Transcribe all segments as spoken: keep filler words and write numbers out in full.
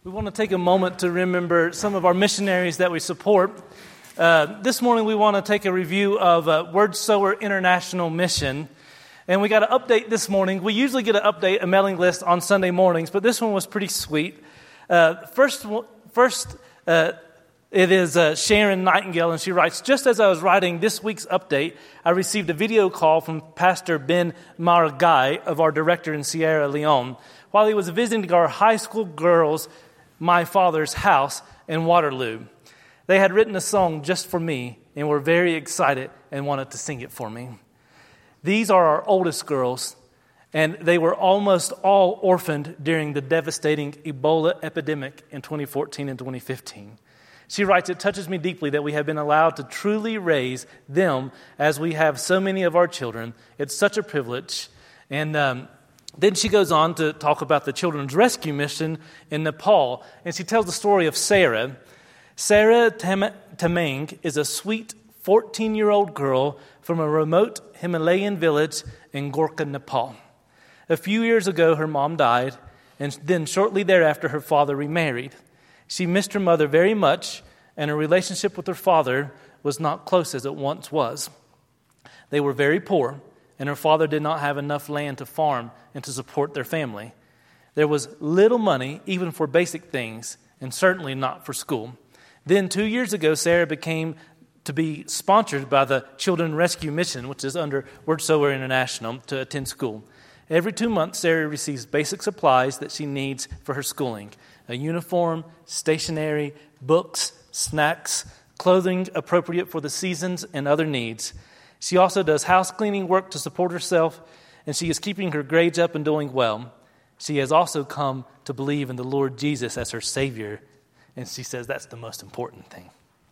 We want to take a moment to remember some of our missionaries that we support. Uh, this morning we want to take a review of uh, Word Sower International Mission. And we got an update this morning. We usually get an update, a mailing list on Sunday mornings, but this one was pretty sweet. Uh, first, first uh, it is uh, Sharon Nightingale, and she writes, just as I was writing this week's update, I received a video call from Pastor Ben Maragai of our director in Sierra Leone while he was visiting our high school girls' My Father's House in Waterloo. They had written a song just for me and were very excited and wanted to sing it for me. These are our oldest girls, and they were almost all orphaned during the devastating Ebola epidemic in twenty fourteen and twenty fifteen. She writes, it touches me deeply that we have been allowed to truly raise them as we have so many of our children. It's such a privilege. And um, then she goes on to talk about the Children's Rescue Mission in Nepal, and she tells the story of Sarah. Sarah Tam- Tamang is a sweet fourteen-year-old girl from a remote Himalayan village in Gorkha, Nepal. A few years ago, her mom died, and then shortly thereafter, her father remarried. She missed her mother very much, and her relationship with her father was not close as it once was. They were very poor, and her father did not have enough land to farm and to support their family. There was little money, even for basic things, and certainly not for school. Then, two years ago, Sarah became to be sponsored by the Children's Rescue Mission, which is under Word Sower International, to attend school. Every two months, Sarah receives basic supplies that she needs for her schooling: a uniform, stationery, books, snacks, clothing appropriate for the seasons, and other needs. She also does house cleaning work to support herself, and she is keeping her grades up and doing well. She has also come to believe in the Lord Jesus as her Savior, and she says that's the most important thing.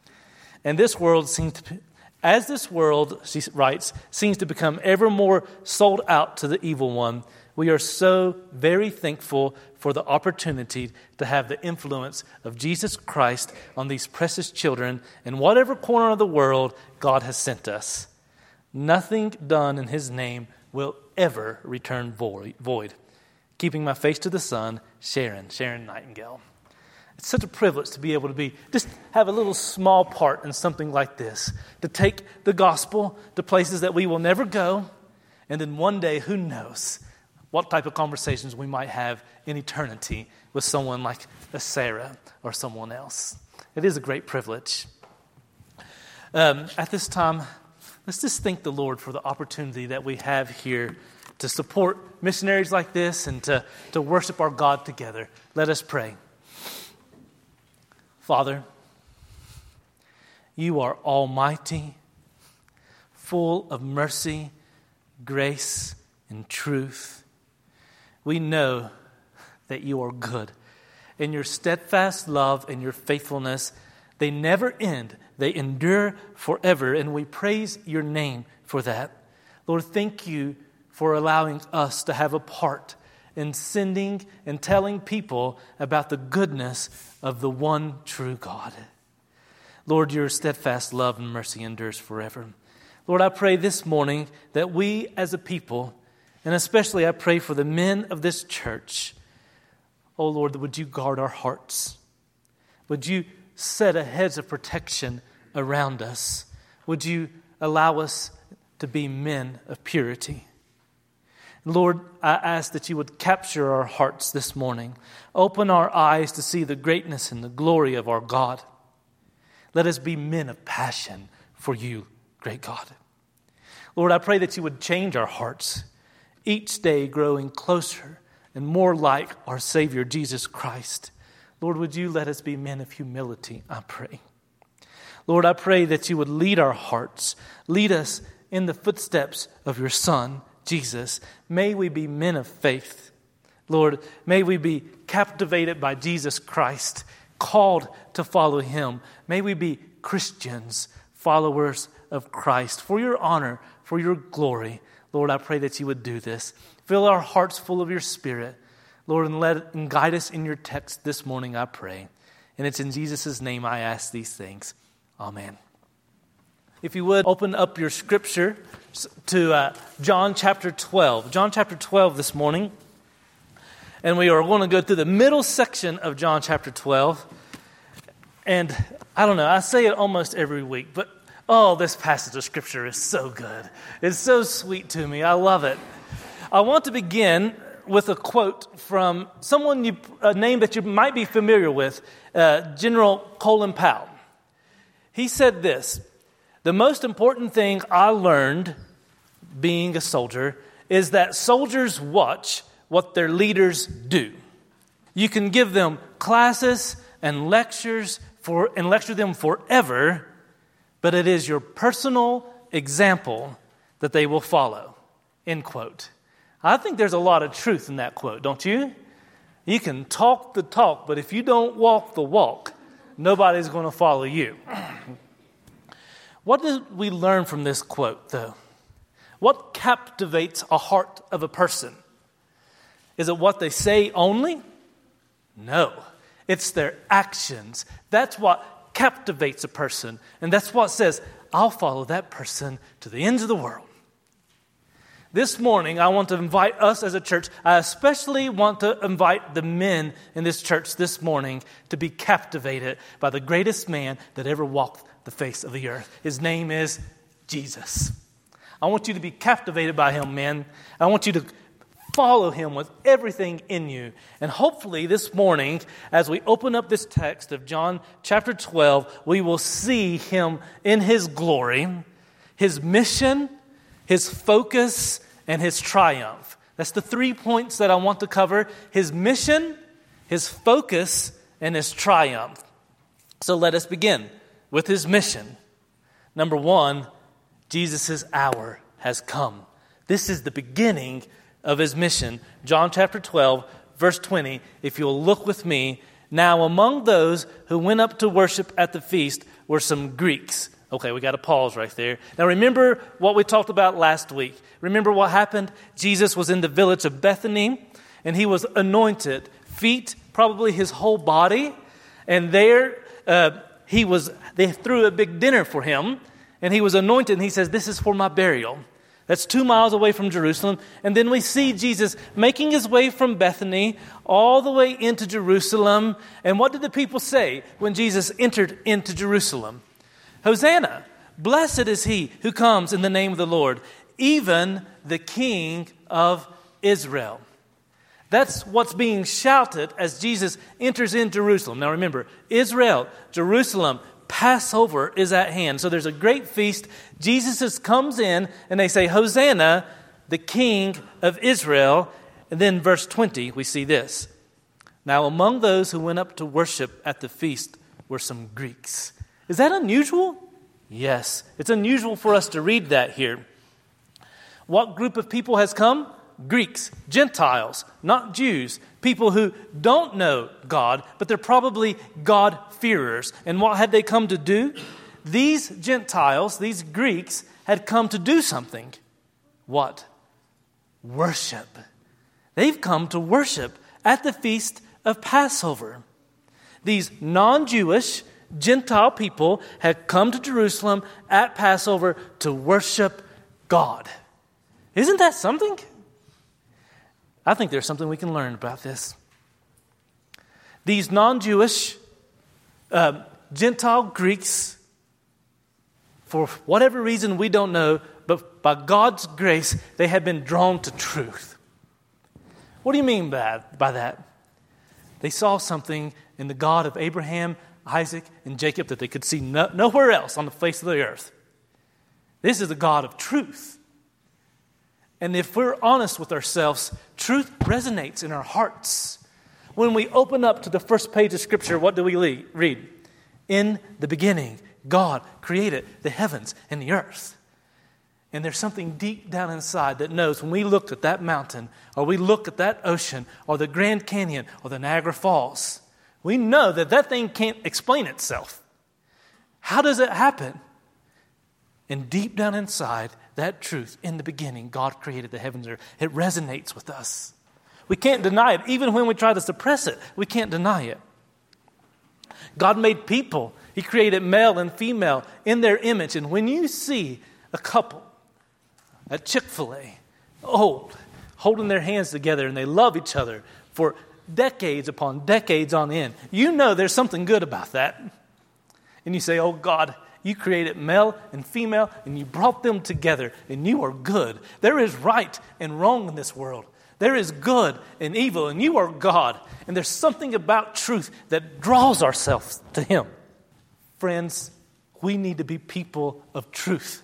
And this world seems to, as this world, she writes, seems to become ever more sold out to the evil one, we are so very thankful for the opportunity to have the influence of Jesus Christ on these precious children in whatever corner of the world God has sent us. Nothing done in His name will ever return void. Keeping my face to the sun, Sharon, Sharon Nightingale. It's such a privilege to be able to be, just have a little small part in something like this, to take the gospel to places that we will never go, and then one day, who knows what type of conversations we might have in eternity with someone like a Sarah or someone else. It is a great privilege. Um, at this time, let's just thank the Lord for the opportunity that we have here to support missionaries like this and to, to worship our God together. Let us pray. Father, you are almighty, full of mercy, grace, and truth. We know that you are good, and your steadfast love and your faithfulness, they never end. They endure forever, and we praise your name for that. Lord, thank you for allowing us to have a part in sending and telling people about the goodness of the one true God. Lord, your steadfast love and mercy endures forever. Lord, I pray this morning that we as a people, and especially I pray for the men of this church, oh Lord, would you guard our hearts? Would you set a hedge of protection around us? Would you allow us to be men of purity? Lord, I ask that you would capture our hearts this morning. Open our eyes to see the greatness and the glory of our God. Let us be men of passion for you, great God. Lord, I pray that you would change our hearts, each day growing closer and more like our Savior, Jesus Christ. Lord, would you let us be men of humility, I pray. Lord, I pray that you would lead our hearts, lead us in the footsteps of your Son, Jesus. May we be men of faith. Lord, may we be captivated by Jesus Christ, called to follow him. May we be Christians, followers of Christ, for your honor, for your glory. Lord, I pray that you would do this. Fill our hearts full of your Spirit, Lord, and let and guide us in your text this morning, I pray. And it's in Jesus' name I ask these things. Amen. If you would, open up your scripture to uh, John chapter twelve. John chapter twelve this morning. and we are going to go through the middle section of John chapter twelve. And I don't know, I say it almost every week, but oh, this passage of Scripture is so good. It's so sweet to me. I love it. I want to begin with a quote from someone, you, a name that you might be familiar with, uh, General Colin Powell. He said this: "The most important thing I learned being a soldier is that soldiers watch what their leaders do. You can give them classes and lectures for and lecture them forever, but it is your personal example that they will follow." End quote. I think there's a lot of truth in that quote, don't you? You can talk the talk, but if you don't walk the walk, nobody's going to follow you. What did we learn from this quote, though? What captivates a heart of a person? Is it what they say only? No. It's their actions. That's what captivates a person. And that's what says, I'll follow that person to the ends of the world. This morning, I want to invite us as a church, I especially want to invite the men in this church this morning to be captivated by the greatest man that ever walked the face of the earth. His name is Jesus. I want you to be captivated by him, men. I want you to follow him with everything in you. And hopefully this morning, as we open up this text of John chapter twelve, we will see him in his glory, his mission, his focus, and his triumph. That's the three points that I want to cover: his mission, his focus, and his triumph. So let us begin with his mission. Number one, Jesus' hour has come. This is the beginning of his mission. John chapter twelve, verse twenty, if you'll look with me. "Now among those who went up to worship at the feast were some Greeks." Okay, we got to pause right there. Now remember what we talked about last week. Remember what happened? Jesus was in the village of Bethany, and he was anointed, feet, probably his whole body. And there uh, he was, they threw a big dinner for him, and he was anointed, and he says, "This is for my burial." That's two miles away from Jerusalem. And then we see Jesus making his way from Bethany all the way into Jerusalem. And what did the people say when Jesus entered into Jerusalem? "Hosanna, blessed is he who comes in the name of the Lord, even the King of Israel." That's what's being shouted as Jesus enters in Jerusalem. Now remember, Israel, Jerusalem, Passover is at hand. So there's a great feast. Jesus comes in and they say, "Hosanna, the King of Israel." And then verse twenty, we see this: "Now among those who went up to worship at the feast were some Greeks." Is that unusual? Yes, it's unusual for us to read that here. What group of people has come? Greeks, Gentiles, not Jews, people who don't know God, but they're probably God-fearers. And what had they come to do? These Gentiles, these Greeks, had come to do something. What? Worship. They've come to worship at the feast of Passover. These non-Jewish Gentile people had come to Jerusalem at Passover to worship God. Isn't that something? I think there's something we can learn about this. These non-Jewish uh, Gentile Greeks, for whatever reason we don't know, but by God's grace, they had been drawn to truth. What do you mean by, by that? They saw something in the God of Abraham, Isaac, and Jacob that they could see no, nowhere else on the face of the earth. This is the God of truth. And if we're honest with ourselves, truth resonates in our hearts. When we open up to the first page of Scripture, what do we read? In the beginning, God created the heavens and the earth. And there's something deep down inside that knows when we look at that mountain, or we look at that ocean, or the Grand Canyon, or the Niagara Falls, we know that that thing can't explain itself. How does it happen? And deep down inside, that truth, in the beginning, God created the heavens and earth. It resonates with us. We can't deny it. Even when we try to suppress it, we can't deny it. God made people. He created male and female in their image. And when you see a couple at Chick-fil-A, old, holding their hands together, and they love each other for decades upon decades on end. You know there's something good about that. And you say, oh God, you created male and female and you brought them together and you are good. There is right and wrong in this world. There is good and evil and you are God. And there's something about truth that draws ourselves to Him. Friends, we need to be people of truth.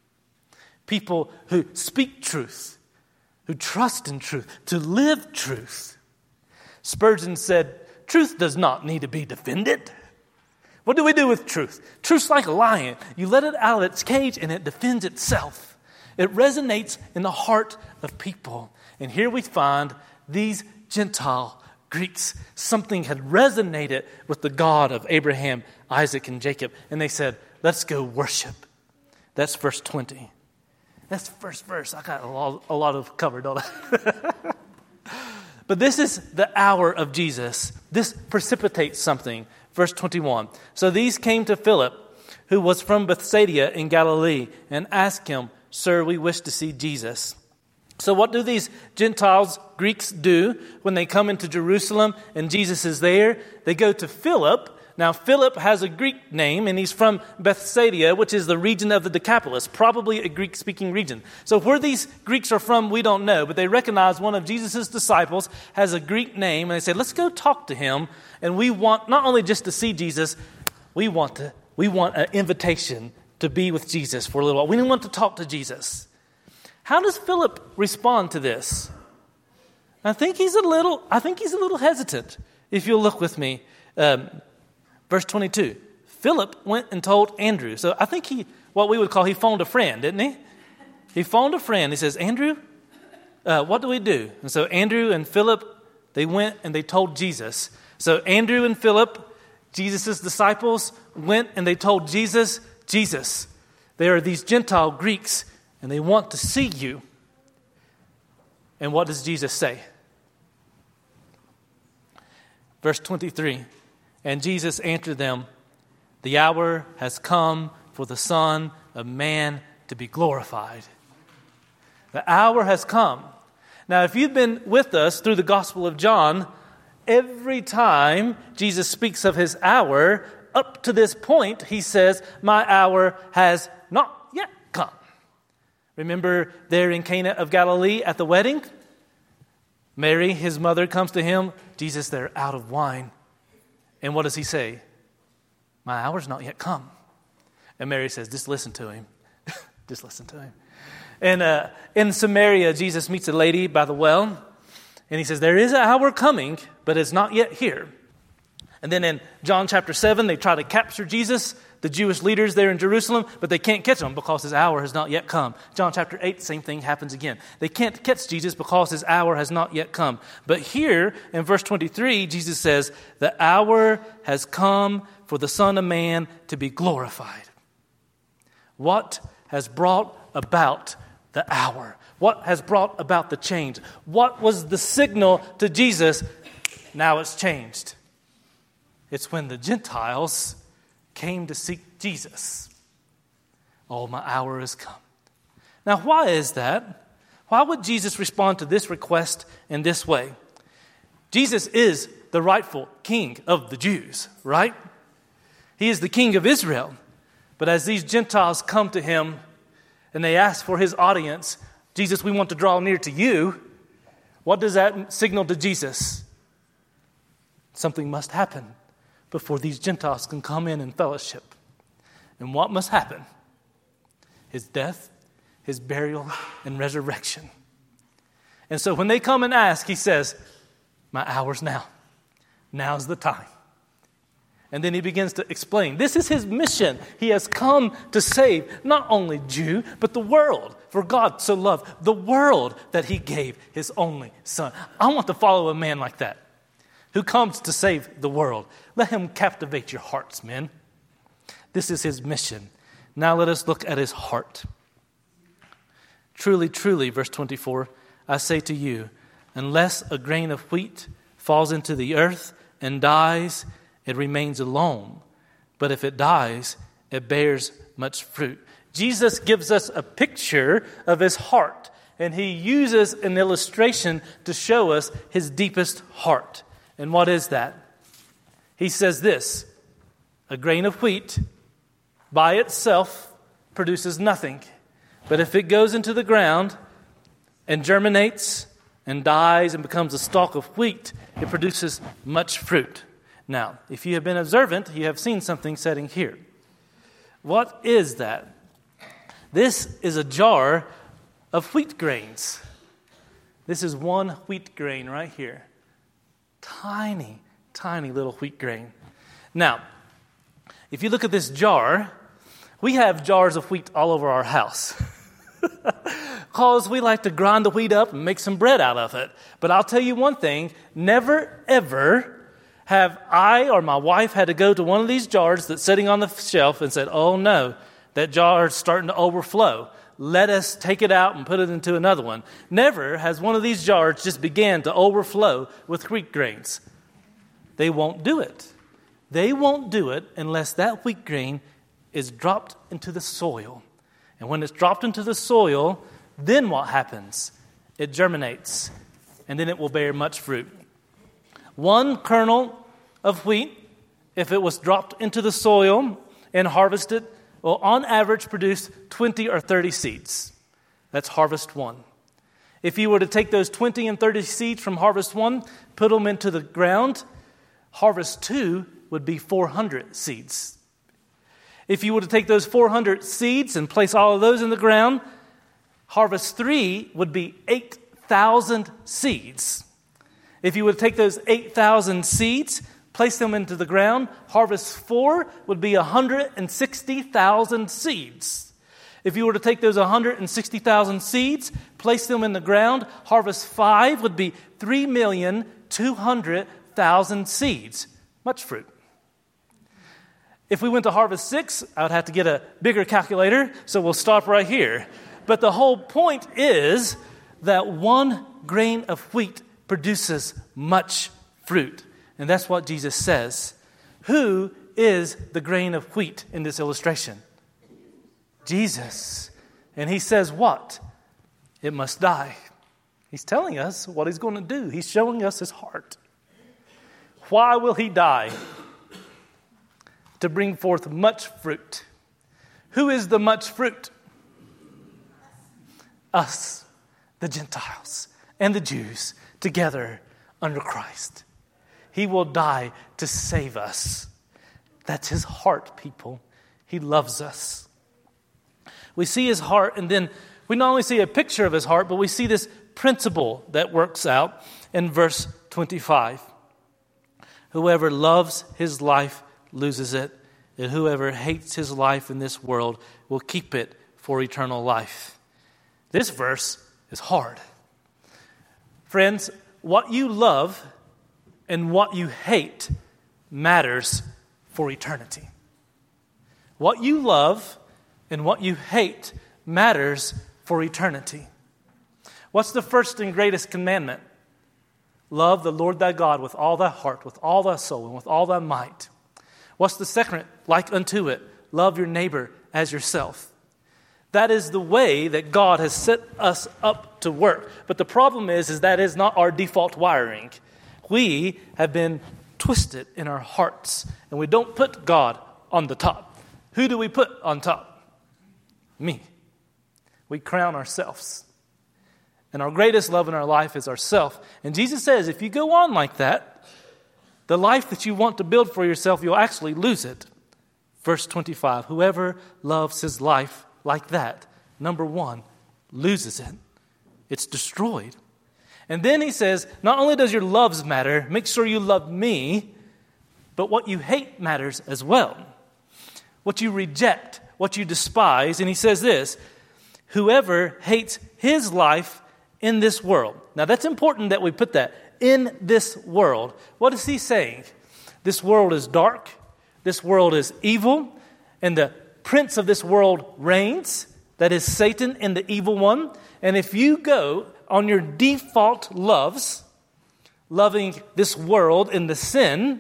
People who speak truth, who trust in truth, to live truth. Spurgeon said, truth does not need to be defended. What do we do with truth? Truth's like a lion. You let it out of its cage and it defends itself. It resonates in the heart of people. And here we find these Gentile Greeks. Something had resonated with the God of Abraham, Isaac, and Jacob. And they said, let's go worship. That's verse twenty. That's the first verse. I got a lot, a lot of covered, don't I? But this is the hour of Jesus. This precipitates something. Verse twenty-one. So these came to Philip, who was from Bethsaida in Galilee, and asked him, Sir, we wish to see Jesus. So what do these Gentiles, Greeks, do when they come into Jerusalem and Jesus is there? They go to Philip. Now, Philip has a Greek name, and he's from Bethsaida, which is the region of the Decapolis, probably a Greek-speaking region. So where these Greeks are from, we don't know, but they recognize one of Jesus' disciples has a Greek name, and they say, let's go talk to him, and we want not only just to see Jesus, we want to we want an invitation to be with Jesus for a little while. We want to talk to Jesus. How does Philip respond to this? I think he's a little, I think he's a little hesitant, if you'll look with me. Um, Verse twenty-two, Philip went and told Andrew. So I think he, what we would call, he phoned a friend, didn't he? He phoned a friend. He says, Andrew, uh, what do we do? And so Andrew and Philip, they went and they told Jesus. So Andrew and Philip, Jesus' disciples, went and they told Jesus, Jesus, there are these Gentile Greeks and they want to see you. And what does Jesus say? Verse twenty-three. And Jesus answered them, the hour has come for the Son of Man to be glorified. The hour has come. Now, if you've been with us through the Gospel of John, every time Jesus speaks of his hour, up to this point, he says, my hour has not yet come. Remember there in Cana of Galilee at the wedding? Mary, his mother, comes to him. Jesus, they're out of wine. And what does he say? My hour's not yet come. And Mary says, just listen to him. Just listen to him. And uh, in Samaria, Jesus meets a lady by the well. And he says, there is an hour coming, but it's not yet here. And then in John chapter seven, they try to capture Jesus, the Jewish leaders there in Jerusalem, but they can't catch him because his hour has not yet come. John chapter eight, same thing happens again. They can't catch Jesus because his hour has not yet come. But here in verse twenty-three, Jesus says, the hour has come for the Son of Man to be glorified. What has brought about the hour? What has brought about the change? What was the signal to Jesus? Now it's changed. It's when the Gentiles came to seek Jesus. Oh, my hour has come. Now, why is that? Why would Jesus respond to this request in this way? Jesus is the rightful king of the Jews, right? He is the king of Israel. But as these Gentiles come to him and they ask for his audience, Jesus, we want to draw near to you. What does that signal to Jesus? Something must happen before these Gentiles can come in and fellowship. And what must happen? His death, his burial, and resurrection. And so when they come and ask, he says, my hour's now. Now's the time. And then he begins to explain. This is his mission. He has come to save not only Jew, but the world. For God so loved the world that he gave his only Son. I want to follow a man like that, who comes to save the world. Let him captivate your hearts, men. This is his mission. Now let us look at his heart. Truly, truly, verse twenty-four, I say to you, unless a grain of wheat falls into the earth and dies, it remains alone. But if it dies, it bears much fruit. Jesus gives us a picture of his heart. and he uses an illustration to show us his deepest heart. And what is that? He says this: a grain of wheat by itself produces nothing, but if it goes into the ground and germinates and dies and becomes a stalk of wheat, it produces much fruit. Now, if you have been observant, you have seen something setting here. What is that? This is a jar of wheat grains. This is one wheat grain right here. Tiny, tiny little wheat grain. Now, if you look at this jar, we have jars of wheat all over our house. Because we like to grind the wheat up and make some bread out of it. But I'll tell you one thing, never ever have I or my wife had to go to one of these jars that's sitting on the shelf and said, oh no, that jar is starting to overflow. Let us take it out and put it into another one. Never has one of these jars just began to overflow with wheat grains. They won't do it. They won't do it unless that wheat grain is dropped into the soil. And when it's dropped into the soil, then what happens? It germinates, and then it will bear much fruit. One kernel of wheat, if it was dropped into the soil and harvested, will on average produce twenty or thirty seeds. That's harvest one. If you were to take those twenty and thirty seeds from harvest one, put them into the ground, harvest two would be four hundred seeds. If you were to take those four hundred seeds and place all of those in the ground, harvest three would be eight thousand seeds. If you would take those eight thousand seeds, place them into the ground, harvest four would be one hundred sixty thousand seeds. If you were to take those one hundred sixty thousand seeds, place them in the ground, harvest five would be three million two hundred thousand seeds. Much fruit. If we went to harvest six, I would have to get a bigger calculator, so we'll stop right here. But the whole point is that one grain of wheat produces much fruit. And that's what Jesus says. Who is the grain of wheat in this illustration? Jesus. And he says what? It must die. He's telling us what he's going to do. He's showing us his heart. Why will he die? To bring forth much fruit. Who is the much fruit? Us, the Gentiles and the Jews, together under Christ. He will die to save us. That's his heart, people. He loves us. We see his heart, and then we not only see a picture of his heart, but we see this principle that works out in verse twenty-five. Whoever loves his life loses it, and whoever hates his life in this world will keep it for eternal life. This verse is hard. Friends, what you love and what you hate matters for eternity. What you love and what you hate matters for eternity. What's the first and greatest commandment? Love the Lord thy God with all thy heart, with all thy soul, and with all thy might. What's the second? Like unto it, love your neighbor as yourself. That is the way that God has set us up to work. But the problem is, is that is not our default wiring. We have been twisted in our hearts, and we don't put God on the top. Who do we put on top? Me. We crown ourselves. And our greatest love in our life is ourself. And Jesus says, if you go on like that, the life that you want to build for yourself, you'll actually lose it. Verse twenty-five, whoever loves his life like that, number one, loses it. It's destroyed. And then he says, not only does your loves matter, make sure you love me, but what you hate matters as well. What you reject, what you despise. And he says this, whoever hates his life in this world. Now that's important that we put that, in this world. What is he saying? This world is dark. This world is evil. And the prince of this world reigns. That is Satan and the evil one. And if you go on your default loves, loving this world in the sin,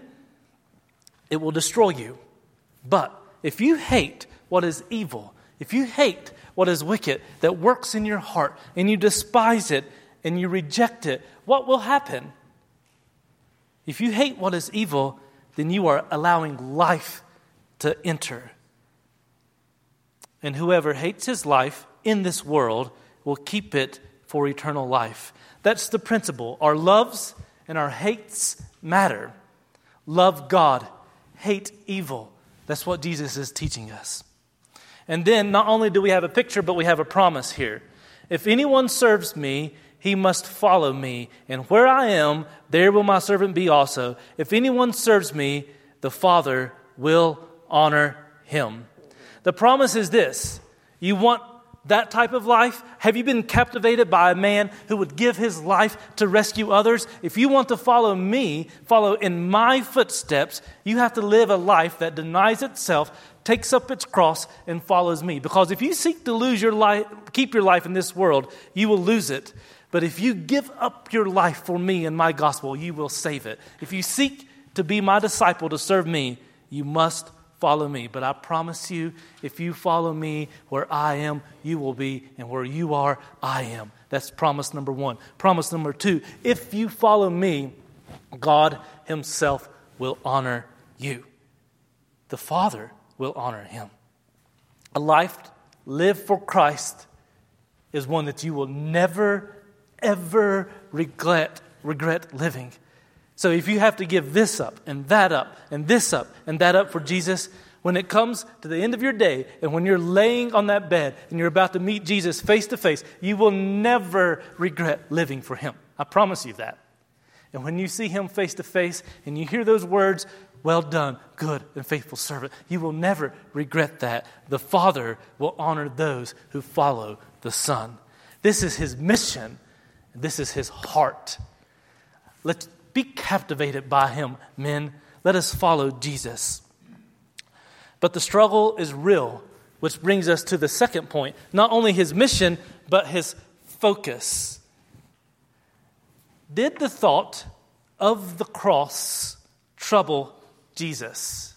it will destroy you. But if you hate what is evil, if you hate what is wicked, that works in your heart, and you despise it, and you reject it, what will happen? If you hate what is evil, then you are allowing life to enter. And whoever hates his life in this world will keep it for eternal life. That's the principle. Our loves and our hates matter. Love God, hate evil. That's what Jesus is teaching us. And then not only do we have a picture, but we have a promise here. If anyone serves me, he must follow me. And where I am, there will my servant be also. If anyone serves me, the Father will honor him. The promise is this. You want that type of life? Have you been captivated by a man who would give his life to rescue others? If you want to follow me, follow in my footsteps, you have to live a life that denies itself, takes up its cross, and follows me. Because if you seek to lose your life, keep your life in this world, you will lose it. But if you give up your life for me and my gospel, you will save it. If you seek to be my disciple, to serve me, you must follow me. But I promise you, if you follow me, where I am, you will be, and where you are, I am. That's promise number one. Promise number two, if you follow me, God himself will honor you. The Father will honor him. A life lived for Christ is one that you will never, ever regret, regret living. So if you have to give this up and that up and this up and that up for Jesus, when it comes to the end of your day and when you're laying on that bed and you're about to meet Jesus face to face, you will never regret living for him. I promise you that. And when you see him face to face and you hear those words, well done, good and faithful servant, you will never regret that. The Father will honor those who follow the Son. This is his mission. This is his heart. Let's be captivated by him, men. Let us follow Jesus. But the struggle is real, which brings us to the second point. Not only his mission, but his focus. Did the thought of the cross trouble Jesus?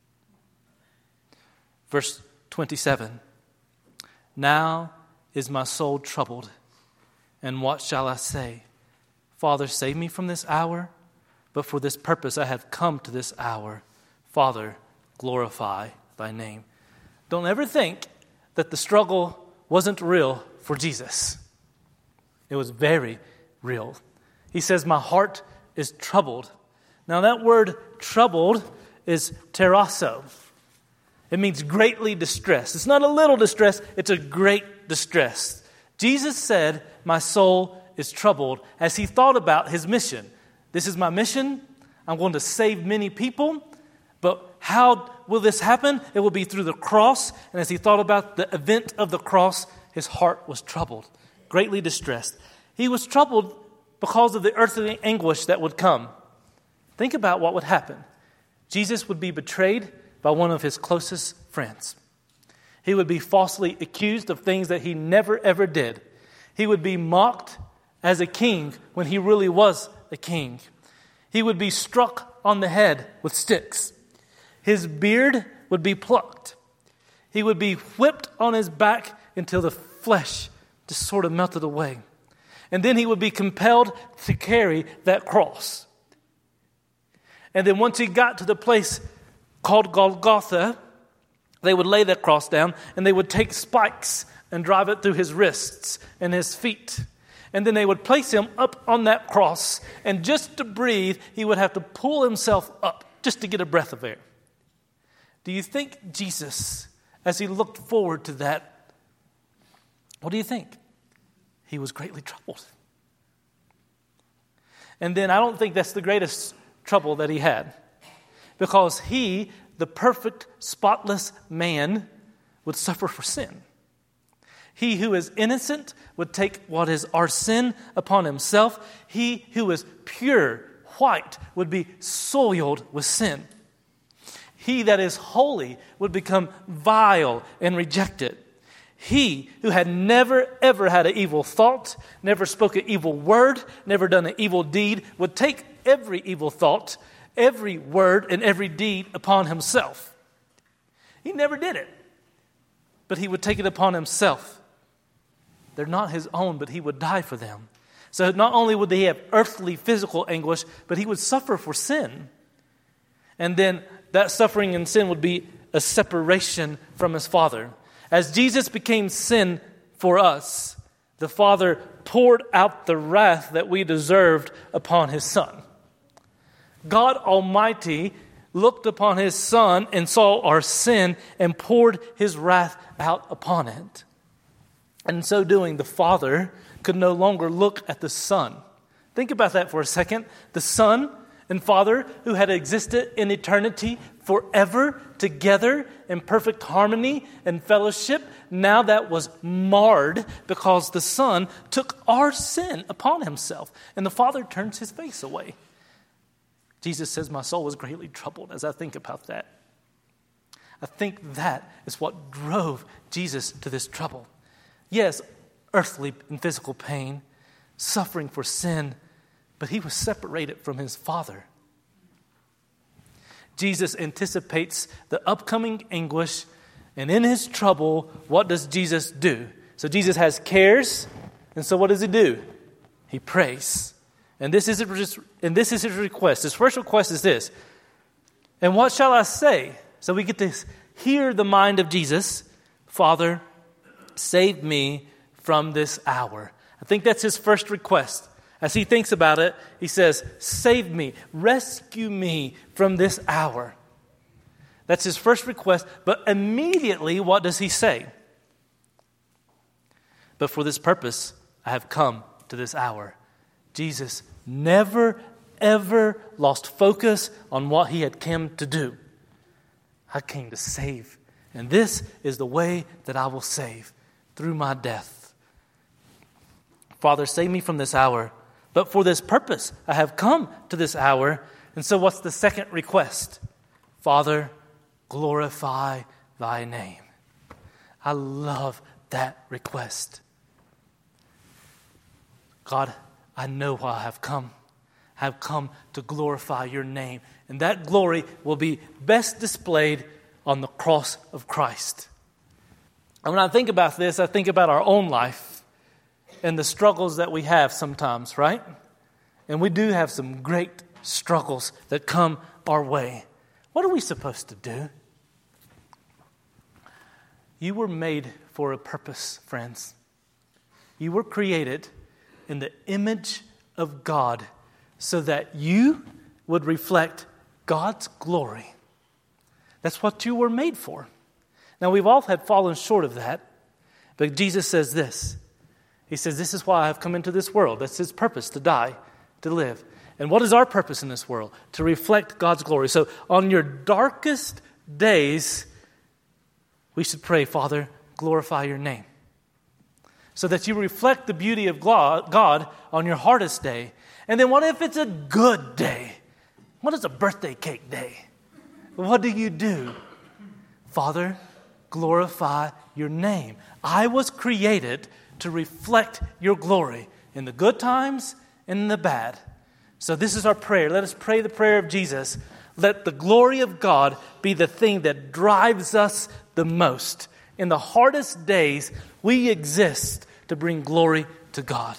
Verse twenty-seven. Now is my soul troubled, and what shall I say? Father, save me from this hour, but for this purpose I have come to this hour. Father, glorify thy name. Don't ever think that the struggle wasn't real for Jesus. It was very real. He says, my heart is troubled. Now that word troubled is terasso. It means greatly distressed. It's not a little distress, it's a great distress. Jesus said, my soul is troubled as he thought about his mission. This is my mission. I'm going to save many people. But how will this happen? It will be through the cross. And as he thought about the event of the cross, his heart was troubled, greatly distressed. He was troubled because of the earthly anguish that would come. Think about what would happen. Jesus would be betrayed by one of his closest friends. He would be falsely accused of things that he never ever did. He would be mocked as a king when he really was a king. He would be struck on the head with sticks. His beard would be plucked. He would be whipped on his back until the flesh just sort of melted away. And then he would be compelled to carry that cross. And then once he got to the place called Golgotha, they would lay that cross down and they would take spikes and drive it through his wrists and his feet. And then they would place him up on that cross, and just to breathe, he would have to pull himself up just to get a breath of air. Do you think Jesus, as he looked forward to that, what do you think? He was greatly troubled. And then I don't think that's the greatest trouble that he had, because he, the perfect, spotless man, would suffer for sin. He who is innocent would take what is our sin upon himself. He who is pure, white, would be soiled with sin. He that is holy would become vile and rejected. He who had never, ever had an evil thought, never spoke an evil word, never done an evil deed, would take every evil thought, every word, and every deed upon himself. He never did it. but he would take it upon himself. They're not his own, but he would die for them. So not only would he have earthly, physical anguish, but he would suffer for sin. And then that suffering and sin would be a separation from his Father. As Jesus became sin for us, the Father poured out the wrath that we deserved upon his Son. God Almighty looked upon his Son and saw our sin and poured his wrath out upon it. And in so doing, the Father could no longer look at the Son. Think about that for a second. The Son and Father, who had existed in eternity forever together in perfect harmony and fellowship, now that was marred because the Son took our sin upon himself, and the Father turns his face away. Jesus says, my soul was greatly troubled as I think about that. I think that is what drove Jesus to this trouble. Yes, earthly and physical pain, suffering for sin, but he was separated from his Father. Jesus anticipates the upcoming anguish, and in his trouble, what does Jesus do? So Jesus has cares, and so what does he do? He prays. And this is his, and this is his request. His first request is this. And what shall I say? So we get to hear the mind of Jesus. Father, save me from this hour. I think that's his first request. As he thinks about it, he says, save me, rescue me from this hour. That's his first request. But immediately, what does he say? But for this purpose, I have come to this hour. Jesus never, ever lost focus on what he had come to do. I came to save. And this is the way that I will save, through my death. Father, save me from this hour. But for this purpose, I have come to this hour. And so what's the second request? Father, glorify thy name. I love that request. God, I know why I have come. I have come to glorify your name. And that glory will be best displayed on the cross of Christ. And when I think about this, I think about our own life and the struggles that we have sometimes, right? And we do have some great struggles that come our way. What are we supposed to do? You were made for a purpose, friends. You were created in the image of God so that you would reflect God's glory. That's what you were made for. Now, we've all had fallen short of that, but Jesus says this. He says, this is why I have come into this world. That's his purpose, to die, to live. And what is our purpose in this world? To reflect God's glory. So on your darkest days, we should pray, Father, glorify your name. So that you reflect the beauty of God on your hardest day. And then what if it's a good day? What is a birthday cake day? What do you do? Father, glorify your name. I was created to reflect your glory in the good times and in the bad. So this is our prayer. Let us pray the prayer of Jesus. Let the glory of God be the thing that drives us the most. In the hardest days, we exist to bring glory to God.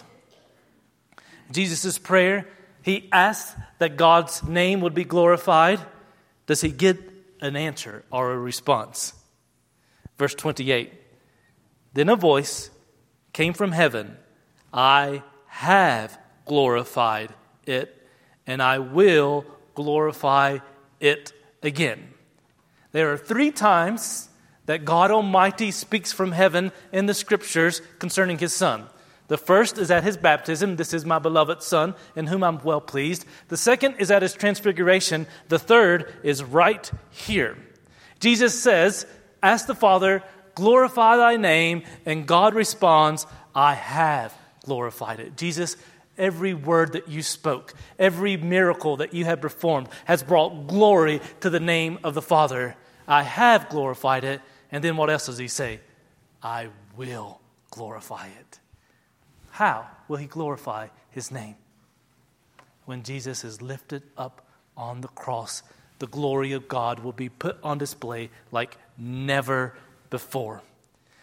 Jesus' prayer, he asked that God's name would be glorified. Does he get an answer or a response? Verse twenty-eight. Then a voice came from heaven. I have glorified it, and I will glorify it again. There are three times that God Almighty speaks from heaven in the Scriptures concerning his Son. The first is at his baptism. This is my beloved Son, in whom I'm well pleased. The second is at his transfiguration. The third is right here. Jesus says, ask the Father, glorify thy name, and God responds, I have glorified it. Jesus, every word that you spoke, every miracle that you have performed has brought glory to the name of the Father. I have glorified it. And then what else does he say? I will glorify it. How will he glorify his name? When Jesus is lifted up on the cross, the glory of God will be put on display like never before.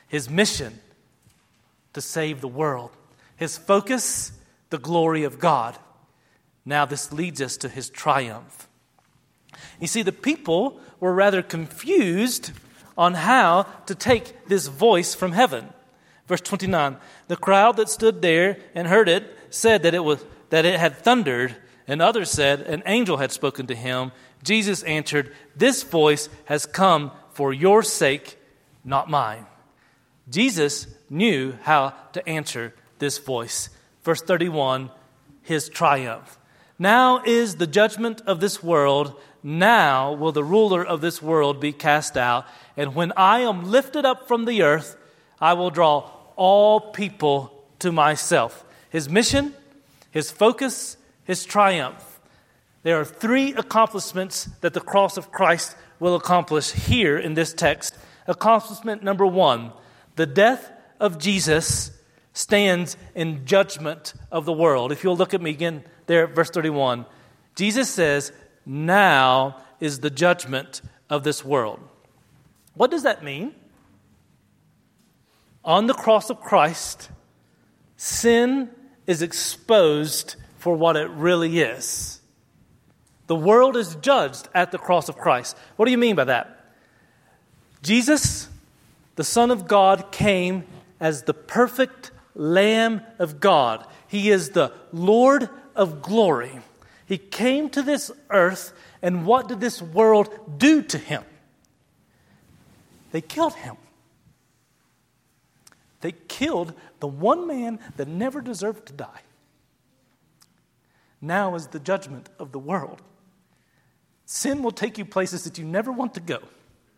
His mission, to save the world. His focus, the glory of God. Now this leads us to his triumph. You see, the people were rather confused on how to take this voice from heaven. Verse twenty-nine, the crowd that stood there and heard it said that it was that it had thundered, and others said an angel had spoken to him. Jesus answered, this voice has come for your sake, not mine. Jesus knew how to answer this voice. Verse thirty-one, his triumph. Now is the judgment of this world. Now will the ruler of this world be cast out. And when I am lifted up from the earth, I will draw all people to myself. His mission, his focus, his triumph. There are three accomplishments that the cross of Christ will accomplish here in this text. Accomplishment number one, the death of Jesus stands in judgment of the world. If you'll look at me again there at verse thirty-one, Jesus says, now is the judgment of this world. What does that mean? On the cross of Christ, sin is exposed for what it really is. The world is judged at the cross of Christ. What do you mean by that? Jesus, the Son of God, came as the perfect Lamb of God. He is the Lord of glory. He came to this earth, and what did this world do to him? They killed him. They killed the one man that never deserved to die. Now is the judgment of the world. Sin will take you places that you never want to go.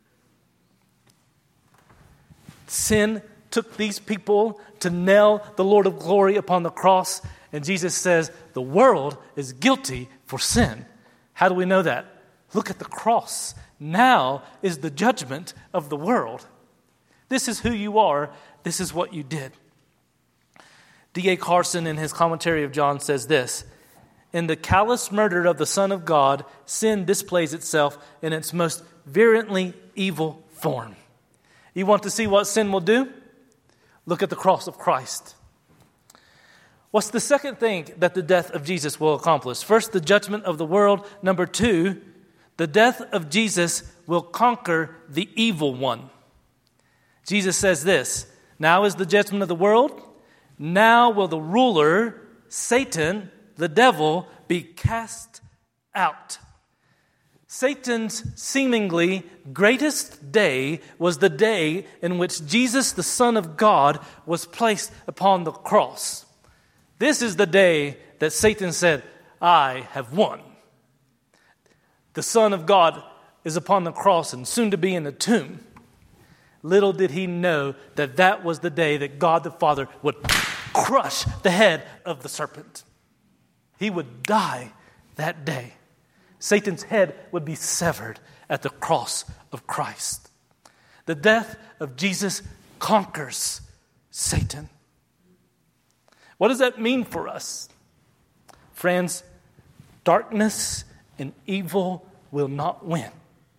Sin took these people to nail the Lord of glory upon the cross, and Jesus says the world is guilty for sin. How do we know that? Look at the cross. Now is the judgment of the world. This is who you are. This is what you did. D A Carson, in his commentary of John, says this: in the callous murder of the Son of God, sin displays itself in its most virulently evil form. You want to see what sin will do? Look at the cross of Christ. What's the second thing that the death of Jesus will accomplish? First, the judgment of the world. Number two, the death of Jesus will conquer the evil one. Jesus says this: now is the judgment of the world. Now will the ruler, Satan, the devil, be cast out. Satan's seemingly greatest day was the day in which Jesus, the Son of God, was placed upon the cross. This is the day that Satan said, I have won. The Son of God is upon the cross and soon to be in the tomb. Little did he know that that was the day that God the Father would crush the head of the serpent. He would die that day. Satan's head would be severed at the cross of Christ. The death of Jesus conquers Satan. What does that mean for us? Friends, darkness and evil will not win.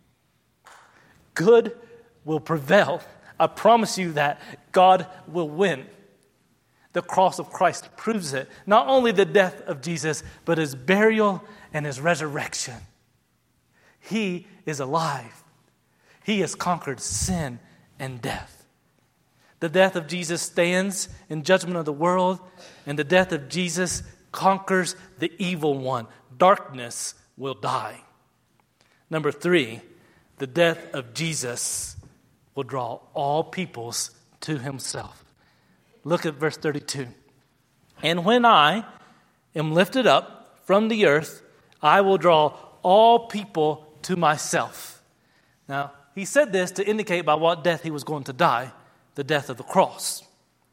Good will prevail. I promise you that God will win. The cross of Christ proves it. Not only the death of Jesus, but his burial and his resurrection. He is alive. He has conquered sin and death. The death of Jesus stands in judgment of the world, and the death of Jesus conquers the evil one. Darkness will die. Number three, the death of Jesus will draw all peoples to himself. Look at verse thirty-two. And when I am lifted up from the earth, I will draw all people to myself. Now, he said this to indicate by what death he was going to die, the death of the cross.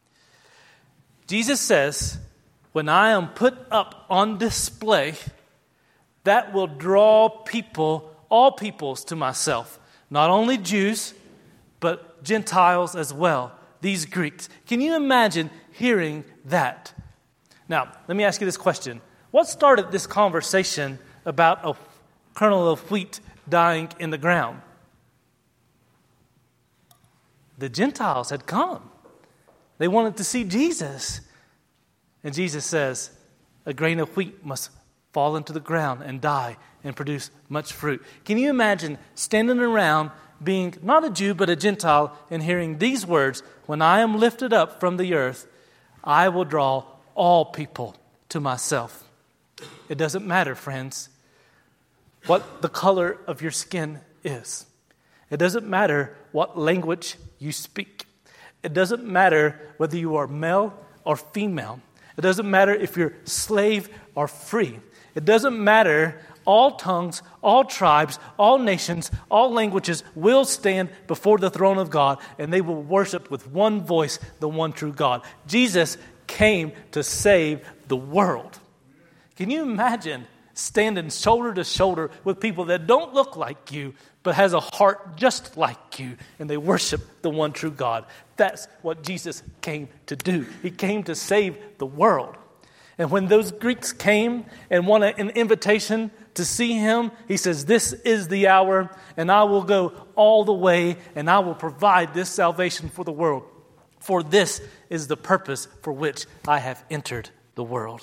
Jesus says, when I am put up on display, that will draw people, all peoples to myself. Not only Jews, but Gentiles as well. These Greeks. Can you imagine hearing that? Now, let me ask you this question. What started this conversation about a kernel of wheat dying in the ground? the Gentiles had come. They wanted to see Jesus. And Jesus says, a grain of wheat must fall into the ground and die and produce much fruit. Can you imagine standing around being not a Jew but a Gentile and hearing these words, when I am lifted up from the earth, I will draw all people to myself. It doesn't matter, friends, what the color of your skin is. It doesn't matter what language you speak. It doesn't matter whether you are male or female. It doesn't matter if you're slave or free. It doesn't matter. All tongues, all tribes, all nations, all languages will stand before the throne of God, and they will worship with one voice the one true God. Jesus came to save the world. Can you imagine standing shoulder to shoulder with people that don't look like you, but has a heart just like you, and they worship the one true God? That's what Jesus came to do. He came to save the world. And when those Greeks came and wanted an invitation to see him, he says, this is the hour, and I will go all the way, and I will provide this salvation for the world. For this is the purpose for which I have entered the world.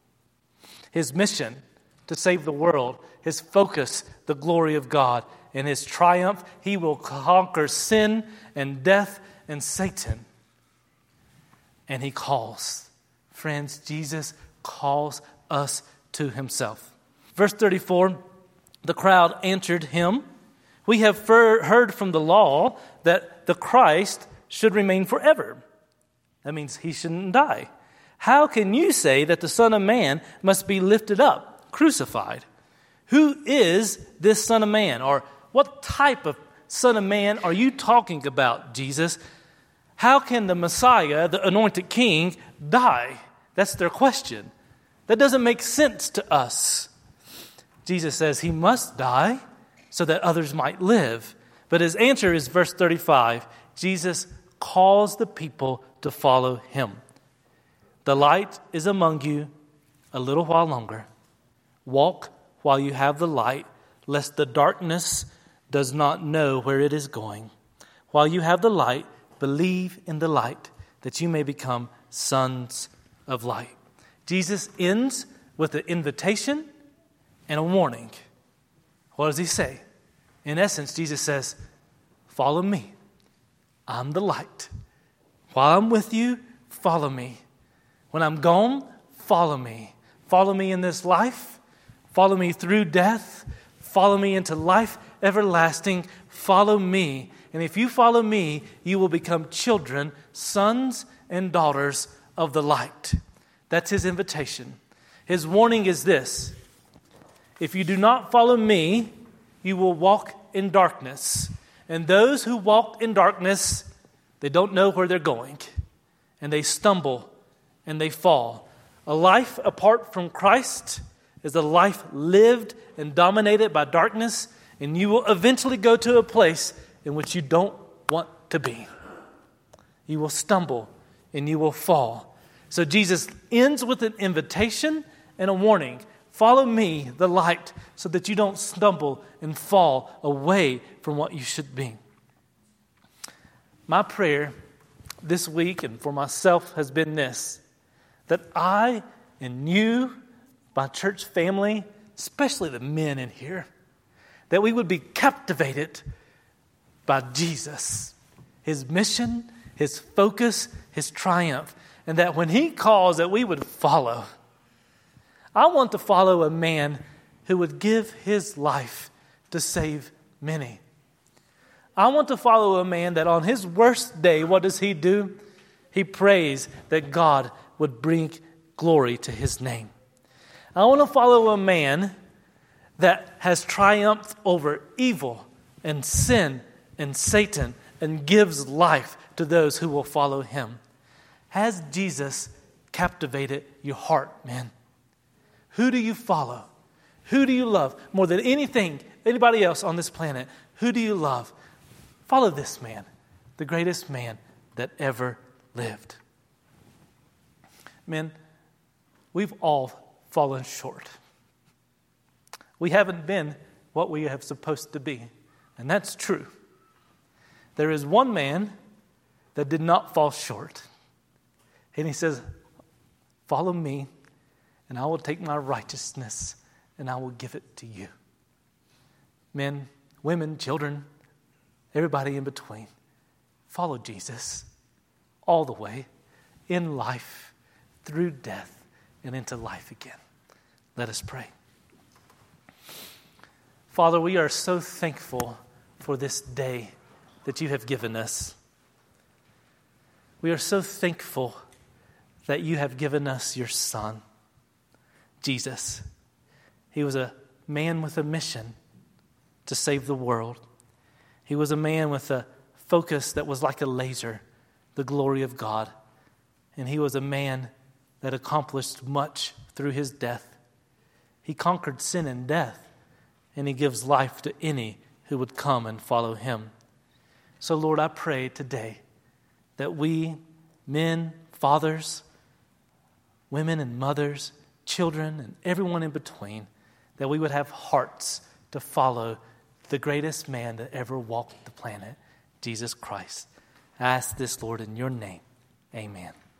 His mission, to save the world, his focus, the glory of God, and his triumph, he will conquer sin and death and Satan. And he calls. Friends, Jesus calls us to himself. Verse thirty-four, the crowd answered him, we have fir- heard from the law that the Christ should remain forever. That means he shouldn't die. How can you say that the Son of Man must be lifted up, crucified? Who is this Son of Man? Or what type of Son of Man are you talking about, Jesus? How can the Messiah, the anointed king, die? That's their question. That doesn't make sense to us. Jesus says he must die so that others might live. But his answer is verse thirty-five. Jesus calls the people to follow him. The light is among you a little while longer. Walk while you have the light, lest the darkness does not know where it is going. While you have the light, believe in the light, that you may become sons of light. Jesus ends with an invitation and a warning. What does he say? In essence, Jesus says, follow me. I'm the light. While I'm with you, follow me. When I'm gone, follow me. Follow me in this life. Follow me through death. Follow me into life everlasting. Follow me. And if you follow me, you will become children, sons and daughters of the light. That's his invitation. His warning is this: if you do not follow me, you will walk in darkness. And those who walk in darkness, they don't know where they're going. And they stumble and they fall. A life apart from Christ is a life lived and dominated by darkness, and you will eventually go to a place in which you don't want to be. You will stumble and you will fall. So Jesus ends with an invitation and a warning. Follow me, the light, so that you don't stumble and fall away from what you should be. My prayer this week and for myself has been this: that I and you, my church family, especially the men in here, that we would be captivated by Jesus, his mission, his focus, his triumph, and that when he calls, that we would follow. I want to follow a man who would give his life to save many. I want to follow a man that on his worst day, what does he do? He prays that God would bring glory to his name. I want to follow a man that has triumphed over evil and sin and Satan and gives life to those who will follow him. Has Jesus captivated your heart, man? Who do you follow? Who do you love more than anything, anybody else on this planet? Who do you love? Follow this man, the greatest man that ever lived. Men, we've all fallen short. We haven't been what we have supposed to be, and that's true. There is one man that did not fall short. And he says, follow me, and I will take my righteousness, and I will give it to you. Men, women, children, everybody in between, follow Jesus all the way in life, through death, and into life again. Let us pray. Father, we are so thankful for this day that you have given us. We are so thankful that you have given us your Son, Jesus. He was a man with a mission to save the world. He was a man with a focus that was like a laser, the glory of God. And he was a man that accomplished much through his death. He conquered sin and death, and he gives life to any who would come and follow him. So, Lord, I pray today that we, men, fathers, women and mothers, children, and everyone in between, that we would have hearts to follow the greatest man that ever walked the planet, Jesus Christ. I ask this, Lord, in your name. Amen.